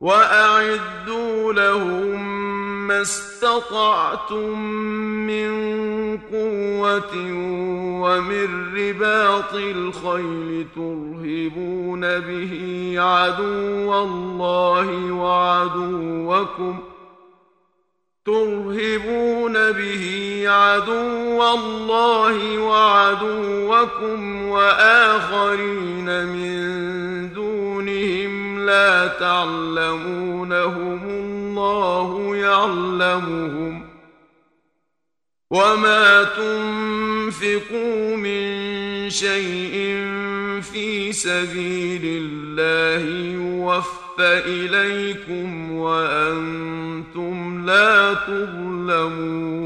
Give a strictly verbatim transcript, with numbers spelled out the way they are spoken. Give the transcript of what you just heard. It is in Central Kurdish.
وأعدوا لهم ما استطعتم من قوة ومن رباط الخيل ترهبون به عدو الله وعدوكم ترهبون به عدو الله وعدوكم وآخرين من دونهم لا تعلمونهم الله يعلمهم وما تنفقوا من شيء في سبيل الله يوفى إليكم وأنتم لا تظلمون